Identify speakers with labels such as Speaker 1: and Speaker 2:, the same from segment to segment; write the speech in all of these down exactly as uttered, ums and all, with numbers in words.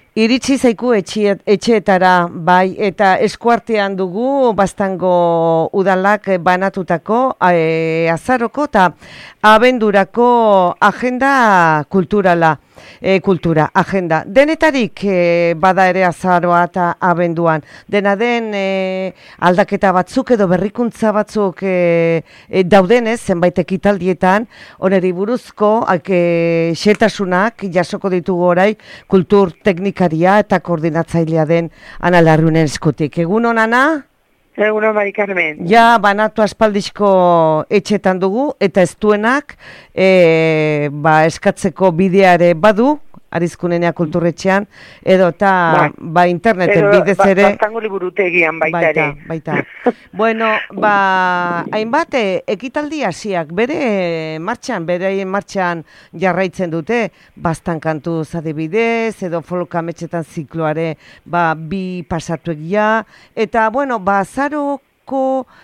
Speaker 1: Iritsi zaiku etxe, etxeetara, bai, eta eskuartean dugu Baztango udalak banatutako e, azaroko eta abendurako agenda kulturala, e, kultura, agenda. Denetarik e, bada ere azaroa eta abenduan. Dena den e, aldaketa batzuk edo berrikuntza batzuk e, e, daudenez, zenbait ekitaldietan, oneri buruzko e, xetasunak jasoko ditugu orai kultur teknika eta koordinatzailea den Ana Larrunen eskutik. Egun hon, Ana?
Speaker 2: Egun hon, Mari Carmen.
Speaker 1: Ja, banatu aspaldizko etxetan dugu, eta ez duenak e, ba, eskatzeko bideare badu, Arizkunenea kulturretxean, edo eta ba, ba interneten edo, bidez ere...
Speaker 2: Ba, Baztango liburutegian baita, baita ere.
Speaker 1: Baita, bueno, ba, hainbat, ekitaldi hasiak bere martxan, bere martxan jarraitzen dute, Baztan kantuz adibidez, edo folk ametxetan zikloare, ba, bi pasatu egia, eta, bueno, ba, azaroko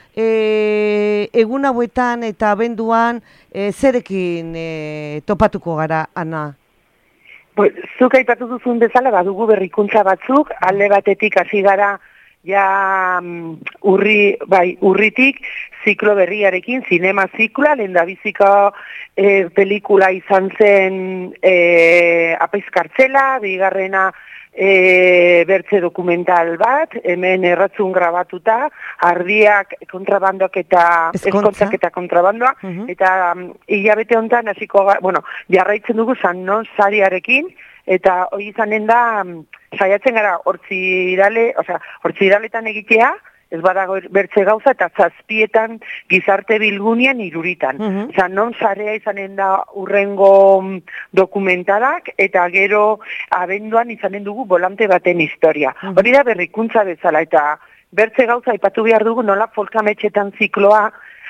Speaker 1: e, egun hauetan eta abenduan e, zerekin e, topatuko gara, Ana?
Speaker 2: Pues, zuk aipatu duzun bezala, badugu berrikuntza batzuk, alde batetik hasi gara ja um, urri, bai, urritik ziklo berriarekin, zinema zikloa, lehendabiziko e, pelikula izan zen e, Apaiz Kartzela, bigarrena e, bertze dokumental bat, hemen erratzun grabatuta, ardiak kontrabandoak eta eskontzak eta kontrabandoak, uh -huh. eta um, hilabete honetan hasiko, bueno, jarraitzen dugu San sariarekin, eta hori izanen da, um, saiatzen gara hortzirale, osea, hortziraletan egitea, ez badago bertze gauza, eta zazpietan gizarte bilgunean iruritan. Uh -huh. Osa, non sarea izanen da urrengo dokumentalak, eta gero abenduan izanen dugu volante baten historia. Uh -huh. Hori da berrikuntza bezala, eta bertze gauza ipatu behar dugu nola folkametxetan zikloa,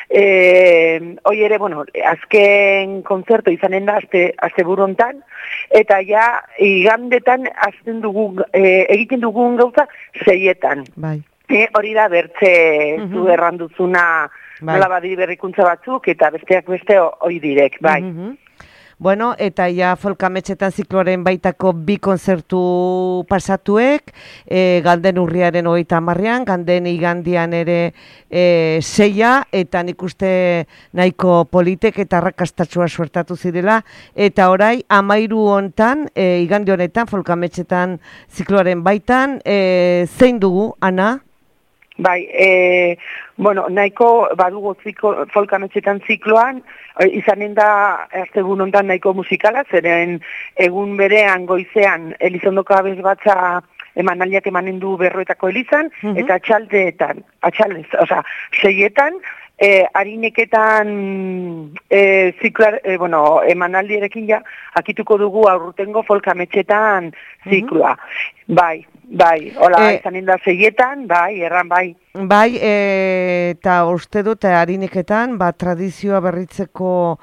Speaker 2: Eh, hoi ere, bueno, azken kontzertu izanen da azte, azte burontan, eta ja igandetan azten dugu, eh, egiten dugun gauza zeietan.
Speaker 1: Bai.
Speaker 2: E, hori da bertze uh-huh. zu erranduzuna bai. Nola badi berrikuntza batzuk, eta besteak beste hoi direk, bai.
Speaker 1: Uh-huh. Bueno, eta ja folkametxetan zikloaren baitako bi konzertu pasatuek, e, ganden urriaren hogeita hamarrean, ganden igandian ere e, seia, eta nik uste nahiko politek eta arrakastatsua suertatu zirela, eta orai amairu hontan, e, igandi honetan, folkametxetan zikloaren baitan, e, zein dugu, Ana?
Speaker 2: Bai, e, bueno, nahiko badugu ziko, folkametxetan zikloan, e, izanen da astegun honetan nahiko musikala, zeren egun berean goizean Elizondoko abez batza emanaldiak emanen du Berroetako elizan, uh-huh. eta atxaldeetan, atxaldez, oza, seietan, E, harineketan e, ziklar, e, bueno, emanaldierekin ja, akituko dugu aurtengo folkametxetan zikloa. Uh-huh. Bai, bai, hola, e, izanen da zeietan, bai, erran, bai.
Speaker 1: Bai, e, eta uste dut, harineketan, ba, tradizioa berritzeko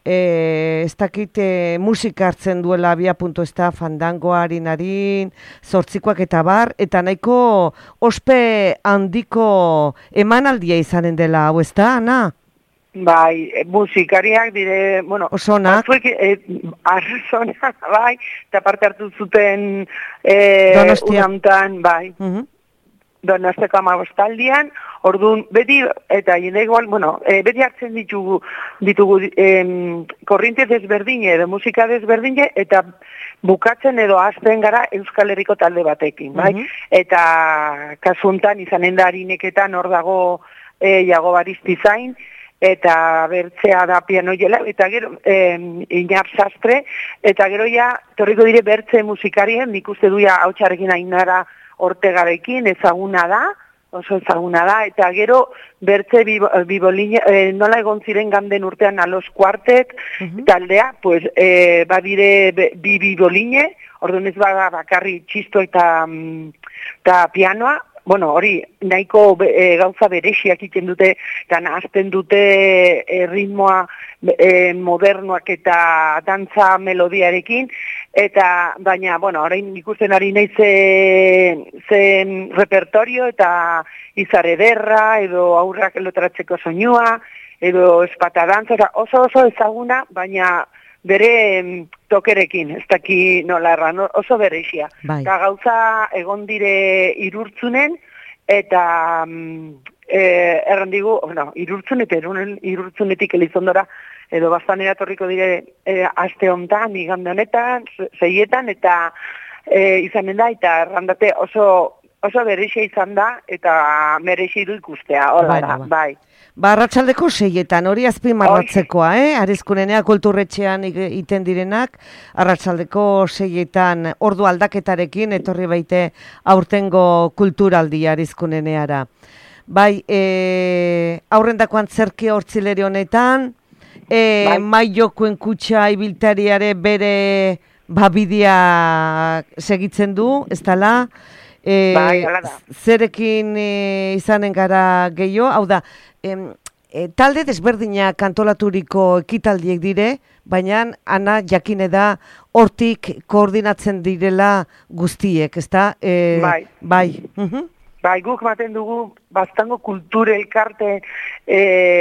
Speaker 1: E, ez dakit e, musika hartzen duela abia puntu ez da fandango harin harin, zortzikoak eta bar, eta nahiko ospe handiko emanaldia izanen dela, hau ez da, Ana?
Speaker 2: Bai, musikariak dire, bueno,
Speaker 1: osonak,
Speaker 2: batzuek, e, arzonak, bai, eta parte hartu zuten e, unamtan, bai. Uh-huh. Donosteko amabostaldian, orduan, beti, eta jende igual, bueno, e, beti hartzen ditugu, ditugu em, korriente desberdine edo musika desberdine, eta bukatzen edo hasten gara Euskal Herriko talde batekin, bai? Uh-huh. Eta kasuntan izanen da harineketan hor dago e, Jago Baristizain, eta bertzea da pianoiela, eta gero eh, Iñar Sastre, eta gero ja, torriko dire bertze musikarien, nik uste duia hautsarekin Ainara Ortegarekin ezaguna da, oso ezaguna da, eta gero bertze bibolina, e, nola egon ziren ganden urtean alos kuartek, uh-huh. taldea, pues, e, badire bi biboline, orduan ez bada bakarri txisto eta, eta pianoa, bueno, hori, nahiko e, gauza berexiak iten dute, eta nahazten dute e, ritmoa e, modernoak eta dantza melodiarekin, eta baina, bueno, orain ikusten ari nahi zen, zen repertorio eta izar ederra, edo aurrak elotaratzeko soinua, edo espatadantza, oso oso ezaguna, baina bere tokerekin, ez daki nola erran, oso bereixia.
Speaker 1: Bai.
Speaker 2: Eta gauza egon dire Irurtzunen, eta e, erran digu, no, Irurtzunet, Irurtzunetik Elizondora, edo baztanera torriko dire e, aste hontan, igande honetan, zeietan, eta e, izanen da, eta errandate oso, oso bereixia izan da, eta mereixi du ikustea, hola da, bai.
Speaker 1: Ba, arratsaldeko seietan, hori azpimarratzekoa, eh? Arizkunenea kulturretxean iten direnak, arratsaldeko seietan ordu aldaketarekin, etorri baite aurtengo kulturaldia Arizkuneneara. Bai, e, aurrendakoan zerki hortzileri honetan, e, bai. Maiokuen kutxa ibiltariare bere babidea segitzen du, ez dala? E,
Speaker 2: bai, hala da.
Speaker 1: Zerekin e, izanen gara gehiago, hau da, em, e, talde desberdinak antolaturiko ekitaldiek dire, baina ana jakine da hortik koordinatzen direla guztiek, ezta? E,
Speaker 2: bai.
Speaker 1: Bai. Uh-huh.
Speaker 2: Bai, guk maten dugu Baztango kultura elkarte e,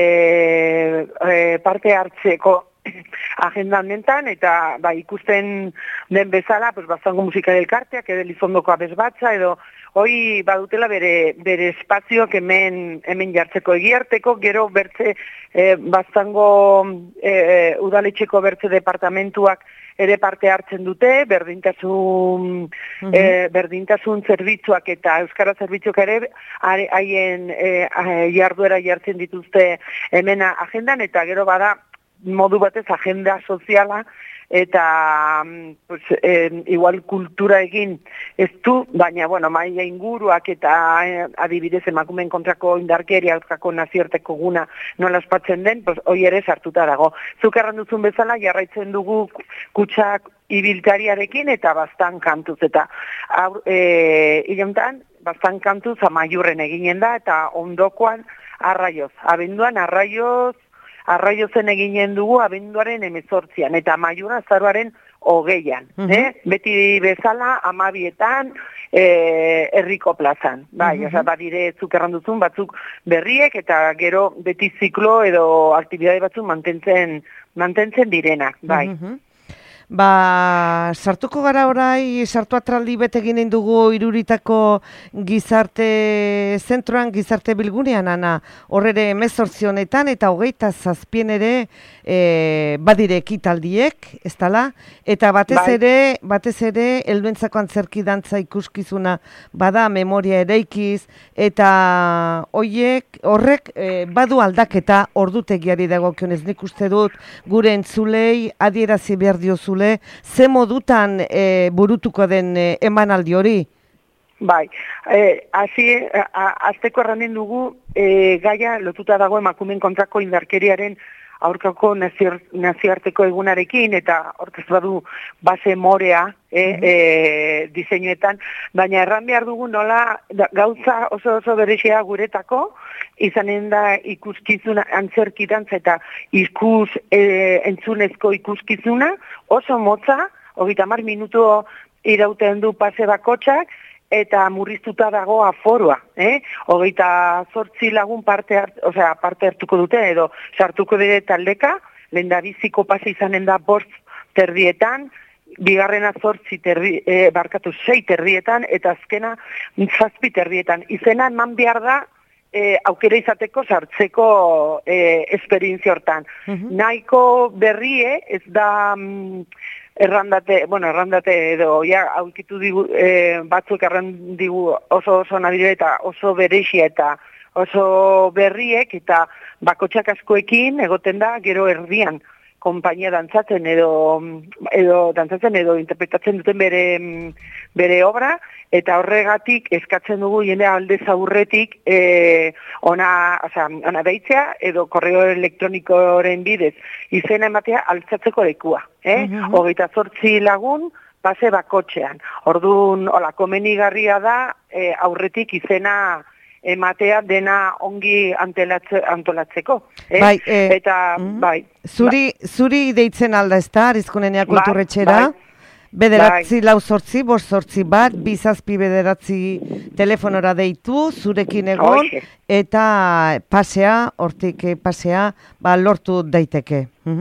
Speaker 2: e, parte hartzeko agenda honetan, eta bai, ikusten den bezala, pues, Baztango musika elkarteak, edo Elizondoko abesbatza, edo hoi badutela bere, bere espazioak hemen, hemen jartzeko egiarteko, gero bertze e, Baztango e, udaletxeko bertze departamentuak ere parte hartzen dute, berdintasun, uh-huh. e, berdintasun zerbitzuak eta euskara zerbitzuak ere haien e, jarduera jartzen dituzte hemen agendan, eta gero bada modu batez agenda soziala, eta pues, eh, igual kultura egin ez du, baina bueno, maila inguruak eta eh, adibidez emakumeen kontrako indarkeria aurkako nazioarteko guna nola ospatzen den, pues, hoi ere sartuta dago. Zuk erran duzun bezala jarraitzen dugu kutxak ibiltariarekin eta Baztan kantuz, eta e, ilontan Baztan kantuz amaiurren eginen da, eta ondokoan Arraioz, abenduan Arraioz Arraiozen eginen dugu abenduaren emezortzian, eta amaiura azaroaren hogeian. Uh-huh. eh? Beti bezala amabietan eh, herriko plazan. Bai, uh-huh. oza, badire zuk erranduzun batzuk berriek, eta gero beti ziklo edo aktibidade batzuk mantentzen, mantentzen direnak. Bai.
Speaker 1: Uh-huh. Ba, sartuko gara orai, sartu atraldi bete ginen dugu Iruritako gizarte zentroan, gizarte bilgunean, ana, horrere emezortzi honetan, eta hogeita zazpien ere e, badire ekitaldiek, ez dala? Eta batez bai. ere, batez ere, helduentzako antzerki dantza ikuskizuna bada, memoria eraikiz, eta hoiek, horrek e, badu aldaketa ordutegiari dagokionez, nik uste dut, gure entzulei adierazi behar diozule, ze modutan e, burutuko den e, emanaldi hori?
Speaker 2: Bai, eh, hazi, azteko erranen dugu e, gaia lotuta dago emakumeen kontrako indarkeriaren aurkako nazioarteko egunarekin, eta hortaz badu base morea e, e, diseinuetan, baina erran behar dugu nola gauza oso oso berexea guretako, izanen da ikuskizuna antzerkitantza eta ikus e, entzunezko ikuskizuna, oso motza, hogeita hamar minutu irauten du pase bakotxak, eta murriztuta dago aforoa, eh? Hogeita zortzi lagun parte, hart, osea, parte hartuko dute, edo sartuko dire taldeka, lehendabiziko pase izanen da bost terdietan, bigarrena zortzi terdi, e, barkatu sei terdietan, eta azkena zazpi terdietan. Izena eman behar da, e, aukera izateko sartzeko e, esperientzia hortan. Uh-huh. Nahiko berrie, ez da... Mm, Errandate, bueno, errandate edo, ja, aukitu digu, e, batzuk errandigu oso oso nadire eta oso berexia eta oso berriek, eta bakotxak askoekin egoten da, gero erdian, konpainia dantzatzen edo, edo dantzatzen edo interpretatzen duten bere, bere obra, eta horregatik eskatzen dugu jende alde zaurretik e, ona, oza, ona deitzea edo korreo elektronikoren bidez izena ematea altzatzeko lekua. Eh? Uh-huh. Hogeita zortzi lagun pase bakotxean. Orduan, hola, komenigarria da e, aurretik izena ematea dena ongi antelatze, antolatzeko. Eh?
Speaker 1: Bai, eh,
Speaker 2: eta, mm, bai.
Speaker 1: Zuri,
Speaker 2: ba.
Speaker 1: zuri deitzen alda ez da, Arizkunenea kulturretxera? Bai, bai. Bederatzi bai. lau zortzi, bost zortzi bat, bizazpi bederatzi telefonora deitu, zurekin egon, Oixe. eta pasea, hortik pasea, ba, lortu daiteke. Uh-huh.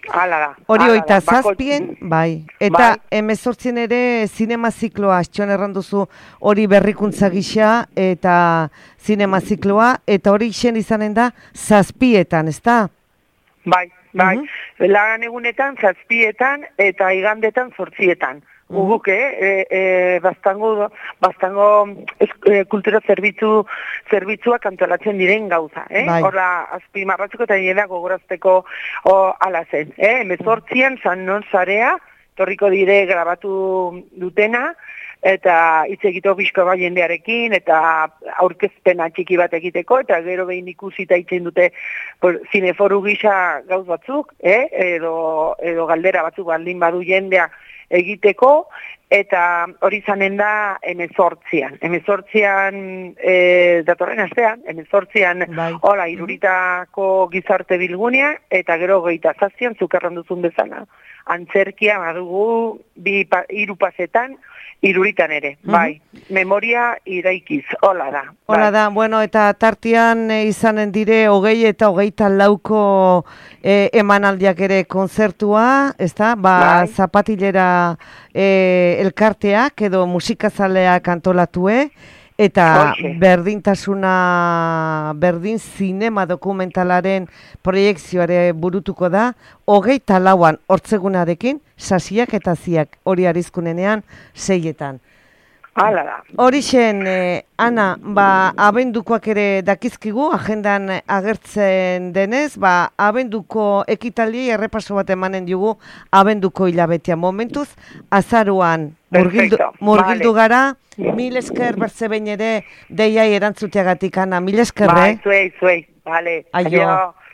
Speaker 2: Ala da.
Speaker 1: Hori oita zazpien, bai. Eta hemezortzien ere zinema zikloa, astxoan erranduzu hori berrikuntza gisa eta zinema zikloa, eta hori isen izanen da zazpietan, ez da?
Speaker 2: Bai, bai. Lagan egunetan zazpietan eta igandetan zortzietan. Guguk, eh, e, bastango, bastango e, kultura zerbitzu, zerbitzuak antolatzen diren gauza, eh? Bai. Horra, azpimarratzeko eta nire gogorazteko ala zen, eh? Hemezortzian San Non Sarea, torriko dire grabatu dutena, eta hitz egiteko pixko bai jendearekin, eta aurkezpena txiki bat egiteko, eta gero behin ikusita hitzen dute por, zineforu gisa gauz batzuk, eh? edo, edo galdera batzuk baldin badu jendea egiteko, eta hori zanen da hemezortzian. Hemezortzian, e, datorren astean, hemezortzian, bai. Hola, Iruritako gizarte bilgunea, eta gero geita zazpian, zukerran duzun bezala. Antzerkia, badugu, bi pa, iru pasetan, Iruritan ere, bai. Uh-huh. Memoria iraikiz, hola da.
Speaker 1: Hola bai. Da, bueno, eta tartian e, izanen dire hogei eta hogeita lauko e, emanaldiak ere konzertua, ez da? Ba, bai. Zapatilera e, elkarteak edo musikazaleak antolatue, eta Oixe. Berdintasuna, berdin zinema dokumentalaren proiekzioare burutuko da, hogeita lauan hortzegunarekin, sasiak eta ziak hori arizkunenean seietan.
Speaker 2: Hala da.
Speaker 1: Horixen, eh, Ana, ba, abendukoak ere dakizkigu, agendan agertzen denez, ba, abenduko ekitaldi errepaso bat emanen dugu, abenduko hilabetea momentuz, azaruan murgildu, murgildu vale. Gara, mil esker bertze behin ere deiai erantzuteagatik, Ana, mil esker,
Speaker 2: bai, zuei, zuei, vale,
Speaker 1: aio.